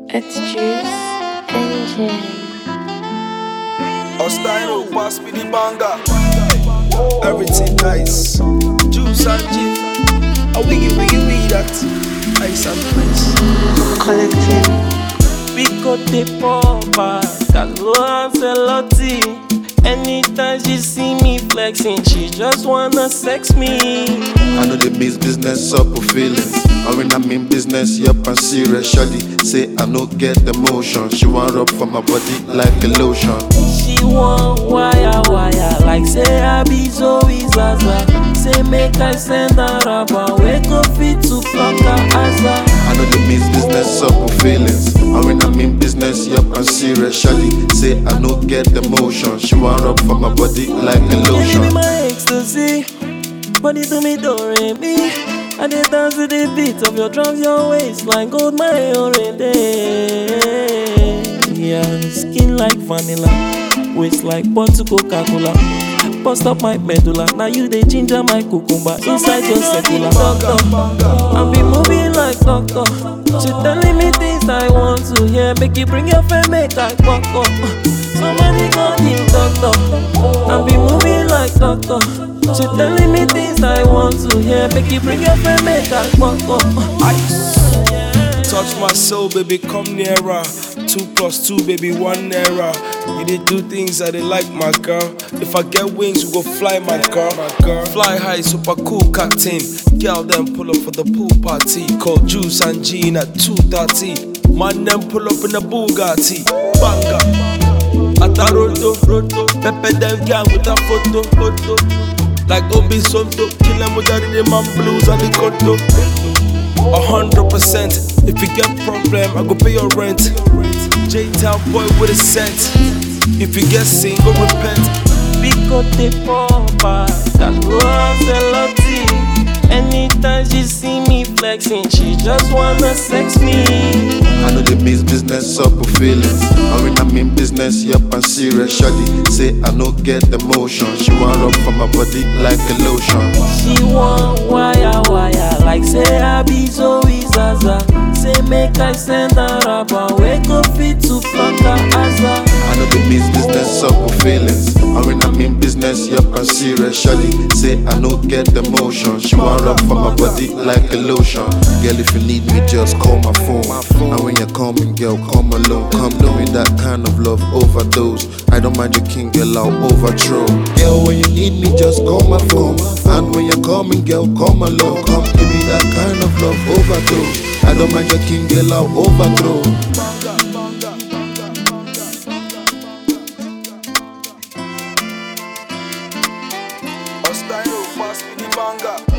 It's Juice and Jim. Hostile, pass me the banger. Everything nice. Juice and Jim. A wiggy that. Ice and place. Collective. Picote Popa, Carlo Ancelotti. Anytime she see me flexing, she just wanna sex me. I know they mix business up with feelings. Or when I'm in business, yup, I'm serious. Shawty say I no get the motion. She want rub for my body like a lotion. She want wire, like say I be Zoe Zaza. Say make I send her rubber, wake up fit to pluck her asa. I know they mix business up with feelings. Or when I'm in business, yup, I'm serious. Shawty say I no get the motion. She want rub for my body like a lotion. Give me my ecstasy, body to me don't rain me. I dey dance to the beat of your drums, your waistline gold my orange. Yeah, skin like vanilla, waist like bottle Coca-Cola. Bust up my medulla, now you dey ginger my cucumber inside your circular. Doctor, I be moving like doctor. She telling me things I want to hear. Make you bring your friend, make I fuck up. Somebody call the doctor. I be moving like doctor. She telling me things I want to hear. Make you bring your friend, make I fuck up. Ice. Touch my soul, baby, come nearer. 2 + 2, baby, 1 error. You did do things that they like, my girl. If I get wings, you go fly, my girl. Fly high, super cool captain. Girl, then pull up for the pool party. Call Juice and Jean at 2:30. Man, then pull up in the Bugatti. Banga. At a roto. Pepe them gang with a photo. Like Obi Sonto. Kill them with the man blues and the conto. 100%. If you get problem, I go pay your rent. J-Town boy with a cent. If you get single, repent. Picote Popa, Carlo Ancelotti. Anytime she see me flexing, she just wanna sex me. I know they mix business up with feelings. Or when I'm in business, yup, I'm serious. Shawty say I no get the motion. She want rub for my body like a lotion. She want wire, like say I be Zoe Zaza. Say make I send her rubber, wake up fit to pluck her asa. I know they mix business up with feelings. Or when I'm in business, yup, I'm serious. Shawty say I no get the motion. She want rub for my body like a lotion. Girl, if you need me, just call my phone. And when you're coming, girl, come alone. Come doing that kind of love overdose. I don't mind your king, girl, I'll overthrow. Girl, when you need me, just call my phone. And when you're coming, girl, come alone. Come give me that kind of love overdose. I don't mind your king, girl, I'll overthrow. Hostile, pass me the banger.